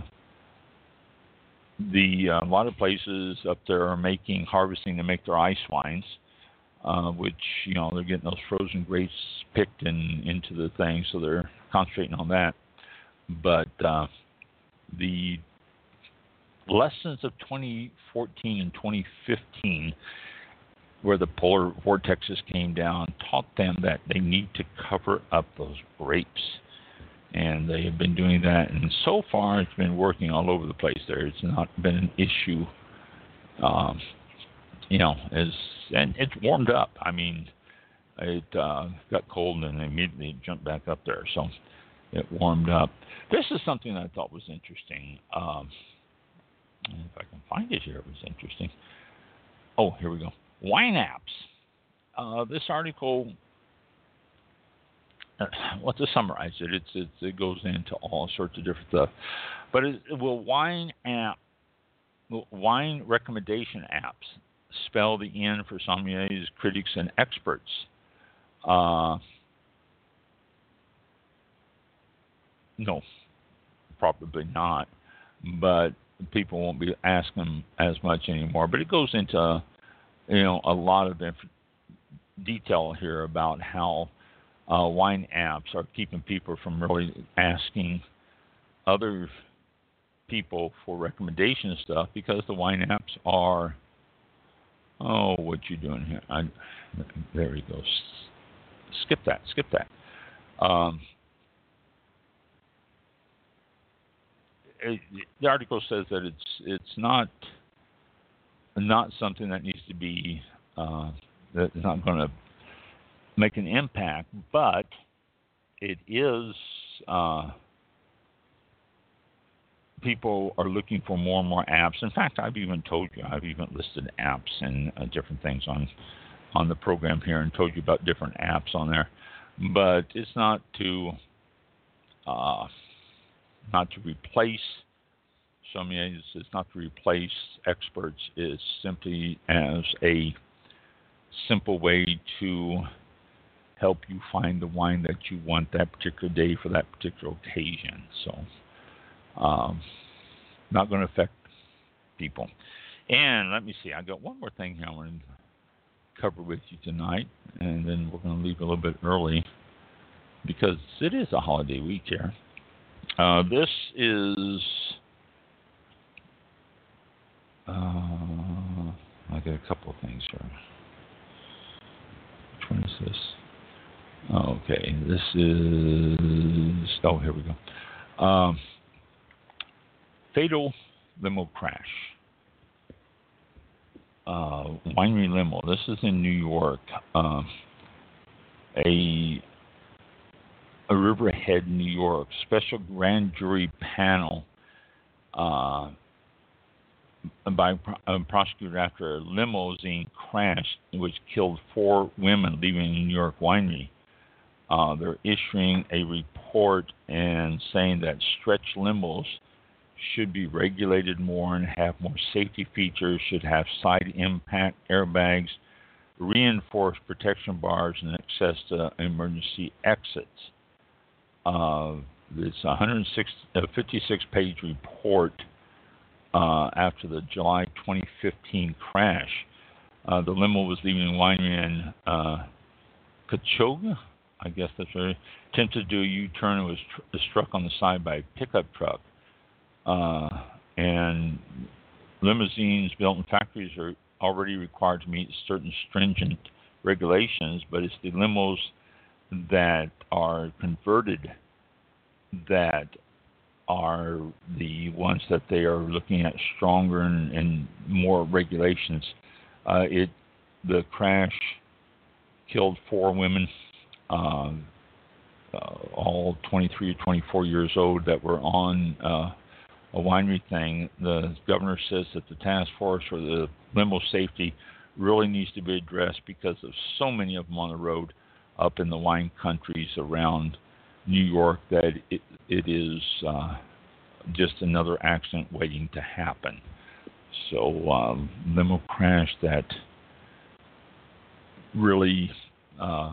the uh, a lot of places up there are making harvesting to make their ice wines, uh, which you know they're getting those frozen grapes picked in, into the thing, so they're concentrating on that. But uh, the lessons of twenty fourteen and twenty fifteen, where the polar vortexes came down, taught them that they need to cover up those grapes. And they have been doing that. And so far, it's been working all over the place there. It's not been an issue. Um, you know, as, and it's warmed up. I mean, it uh, got cold and immediately jumped back up there. So it warmed up. This is something that I thought was interesting. Um, if I can find it here, it was interesting. Oh, here we go. Wine apps. Uh, this article, uh, well, to summarize it, it's, it's, it goes into all sorts of different stuff. But it, will wine app wine recommendation apps. Spell the N for sommeliers, critics, and experts. Uh, no, probably not. But people won't be asking as much anymore. But it goes into, you know, a lot of inf- detail here about how uh, wine apps are keeping people from really asking other people for recommendation stuff, because the wine apps are, oh, what you doing here? I, there he goes. Skip that. Skip that. Um, it, the article says that it's it's not not something that needs to be uh, that's not going to make an impact, but it is. Uh, People are looking for more and more apps. In fact, I've even told you, I've even listed apps and uh, different things on on the program here, and told you about different apps on there. But it's not to uh, not to replace sommeliers. It's not to replace experts. It's simply as a simple way to help you find the wine that you want that particular day for that particular occasion. So. Um, not going to affect people. And let me see, I got one more thing here I want to cover with you tonight, and then we're going to leave a little bit early because it is a holiday week here. Uh, this is, uh, I got a couple of things here. Which one is this? Okay, this is, oh, here we go. Um, Fatal limo crash. Uh, Winery limo. This is in New York. Uh, a, a Riverhead, New York. Special grand jury panel uh, by a prosecutor after a limousine crash which killed four women leaving a New York winery. Uh, they're issuing a report and saying that stretch limos should be regulated more and have more safety features, should have side impact airbags, reinforced protection bars, and access to emergency exits. Uh, it's a one hundred fifty-six page report uh, after the July twenty fifteen crash. Uh, the limo was leaving a winery in uh, Cachoga, I guess that's right. Attempted to do a U-turn and was tr- struck on the side by a pickup truck. Uh, and limousines built in factories are already required to meet certain stringent regulations, but it's the limos that are converted that are the ones that they are looking at stronger and, and more regulations. Uh, it the crash killed four women, uh, uh, all twenty-three or twenty-four years old, that were on uh, a winery thing. The governor says that the task force for the limo safety really needs to be addressed because of so many of them on the road up in the wine countries around New York that it, it is uh, just another accident waiting to happen. So um, limo crash that really, uh,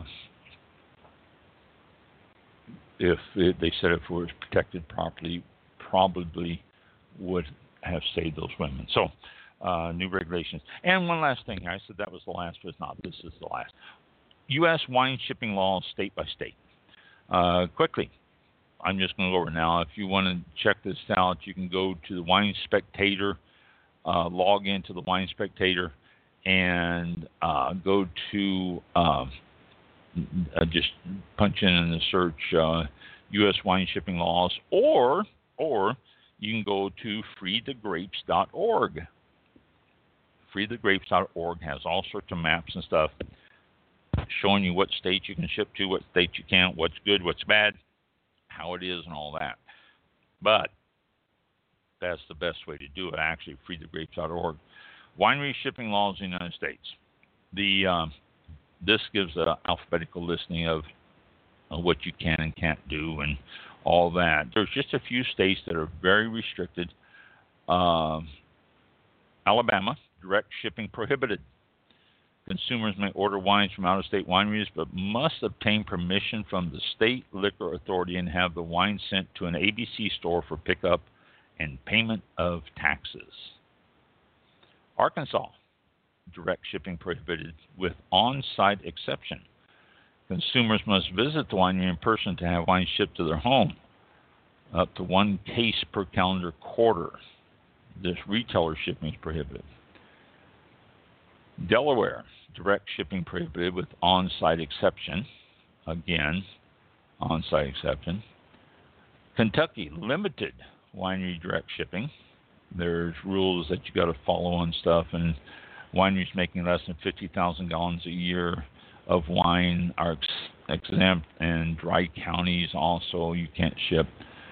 if it, they said if it was protected properly, probably would have saved those women. So, uh, new regulations. And one last thing. I said that was the last, but it's not. This is the last. U S wine shipping laws state by state. Uh, quickly, I'm just going to go over now. If you want to check this out, you can go to the Wine Spectator, uh, log into the Wine Spectator, and uh, go to uh, uh, just punch in in the search uh, U S wine shipping laws, or or you can go to free the grapes dot org. free the grapes dot org has all sorts of maps and stuff showing you what states you can ship to, what states you can't, what's good, what's bad, how it is, and all that. But that's the best way to do it, actually, free the grapes dot org. Winery shipping laws in the United States. The um, this gives an alphabetical listing of uh, what you can and can't do and all that. There's just a few states that are very restricted. Um, Alabama, direct shipping prohibited. Consumers may order wines from out-of-state wineries, but must obtain permission from the state liquor authority and have the wine sent to an A B C store for pickup and payment of taxes. Arkansas, direct shipping prohibited with on-site exception. Consumers must visit the winery in person to have wine shipped to their home, up to one case per calendar quarter. This retailer shipping is prohibited. Delaware, direct shipping prohibited with on-site exception. Again, on-site exception. Kentucky, limited winery direct shipping. There's rules that you got to follow on stuff, and wineries making less than fifty thousand gallons a year of wine are ex- exempt, and dry counties also you can't ship.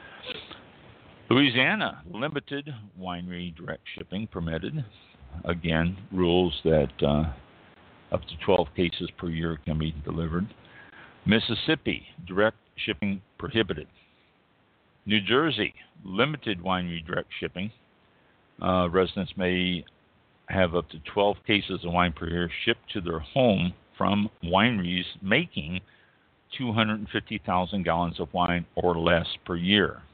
Louisiana, limited winery direct shipping permitted. Again, rules that uh, up to twelve cases per year can be delivered. Mississippi, direct shipping prohibited. New Jersey, limited winery direct shipping. Uh, residents may have up to twelve cases of wine per year shipped to their home from wineries making two hundred fifty thousand gallons of wine or less per year.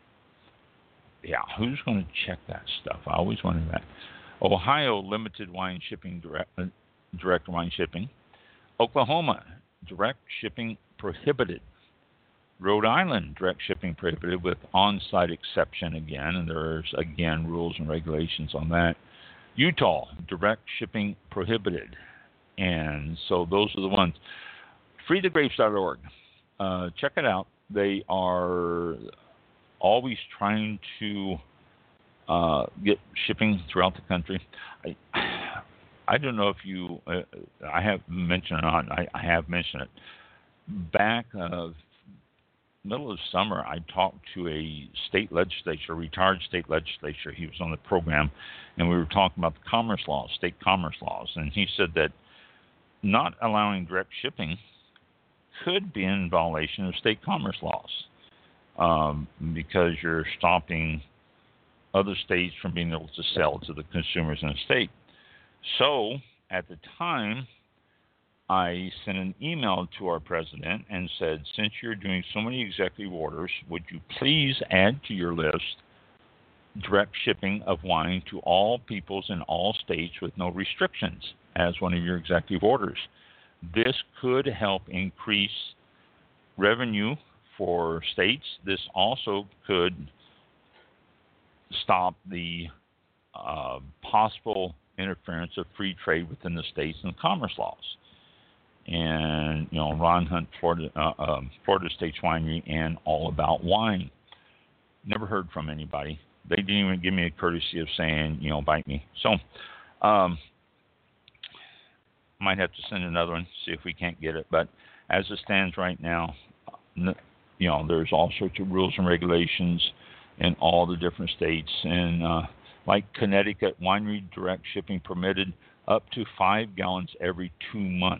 Yeah, who's going to check that stuff? I always wondered that. Ohio, limited wine shipping, direct, uh, direct wine shipping. Oklahoma, direct shipping prohibited. Rhode Island, direct shipping prohibited with on-site exception again, and there's, again, rules and regulations on that. Utah, direct shipping prohibited. And so those are the ones. free the grapes dot org. Uh, check it out. They are always trying to uh, get shipping throughout the country. I, I don't know if you, uh, I have mentioned it or not, I, I have mentioned it. Back uh, middle of summer, I talked to a state legislature, a retired state legislature. He was on the program, and we were talking about the commerce laws, state commerce laws. And he said that not allowing direct shipping could be in violation of state commerce laws um, because you're stopping other states from being able to sell to the consumers in the state. So at the time, I sent an email to our president and said, since you're doing so many executive orders, would you please add to your list direct shipping of wine to all peoples in all states with no restrictions as one of your executive orders? This could help increase revenue for states. This also could stop the uh, possible interference of free trade within the states and commerce laws. And, you know, Ron Hunt, Florida, uh, uh, Florida States Winery, and All About Wine. Never heard from anybody. They didn't even give me a courtesy of saying, you know, bite me. So, um, might have to send another one, see if we can't get it. But as it stands right now, you know, there's all sorts of rules and regulations in all the different states. And uh, like Connecticut, winery direct shipping permitted up to five gallons every two months.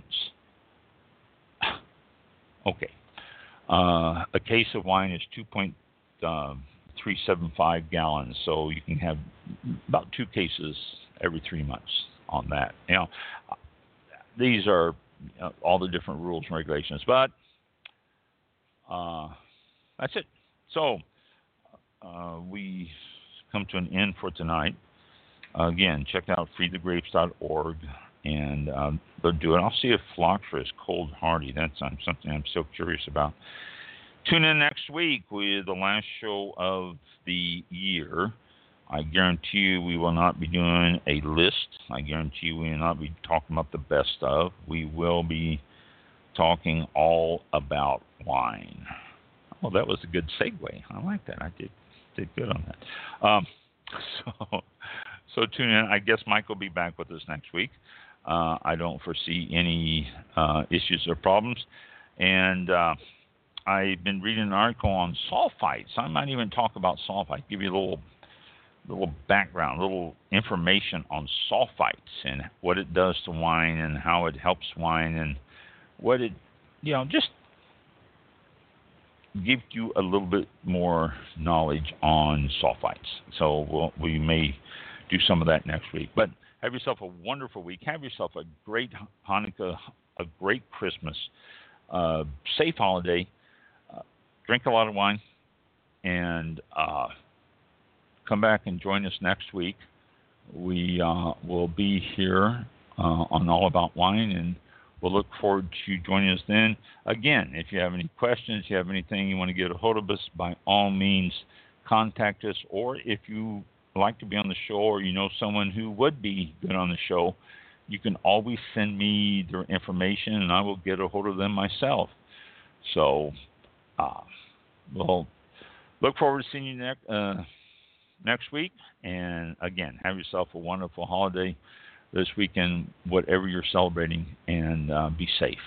Okay. Uh, a case of wine is two point three seven five gallons, so you can have about two cases every three months on that. You know, these are you know, all the different rules and regulations, but uh, that's it. So uh, we come to an end for tonight. Uh, again, check out free the grapes dot org, and um, they'll do it. I'll see if Phylloxera is cold hardy. That's um, something I'm so curious about. Tune in next week with the last show of the year. I guarantee you we will not be doing a list. I guarantee you we will not be talking about the best of. We will be talking all about wine. Well, that was a good segue. I like that. I did did good on that. Um, so, so tune in. I guess Mike will be back with us next week. Uh, I don't foresee any uh, issues or problems. And uh, I've been reading an article on sulfites. I might even talk about sulfites, give you a little little background, a little information on sulfites and what it does to wine and how it helps wine and what it, you know, just give you a little bit more knowledge on sulfites. So we'll, we may do some of that next week. But have yourself a wonderful week. Have yourself a great Hanukkah, a great Christmas, uh, safe holiday. Uh, drink a lot of wine, and uh, come back and join us next week. We uh, will be here uh, on All About Wine, and we'll look forward to you joining us then. Again, if you have any questions, you have anything you want to get a hold of us, by all means, contact us. Or if you like to be on the show, or you know someone who would be good on the show, you can always send me their information, and I will get a hold of them myself. So uh, we'll look forward to seeing you next, uh, next week. And again, have yourself a wonderful holiday this weekend, whatever you're celebrating, and uh, be safe.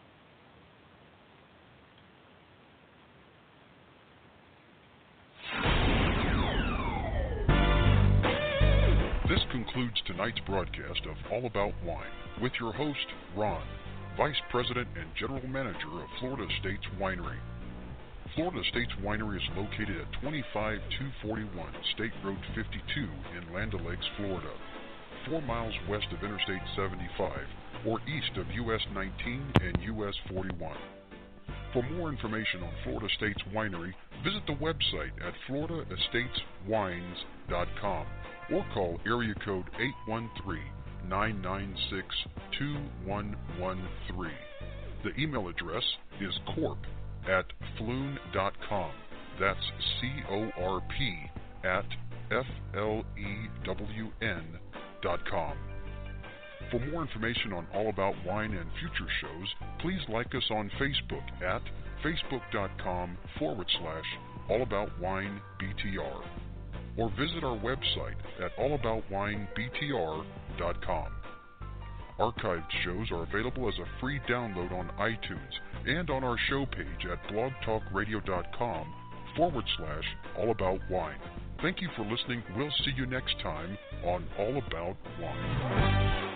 This concludes tonight's broadcast of All About Wine with your host, Ron, Vice President and General Manager of Florida States Winery. Florida States Winery is located at twenty-five two forty-one State Road fifty-two in Land O'Lakes, Florida, four miles west of Interstate seventy-five, or east of U S nineteen and U S forty-one. For more information on Florida States Winery, visit the website at florida estates wines dot com or call area code eight one three, nine nine six, two one one three. The email address is corp at flewn dot com. That's C O R P at F L E W N dot com. For more information on All About Wine and future shows, please like us on Facebook at facebook.com forward slash allaboutwinebtr, or visit our website at allaboutwinebtr dot com. Archived shows are available as a free download on iTunes and on our show page at blogtalkradio.com forward slash allaboutwine. Thank you for listening. We'll see you next time on All About Wine.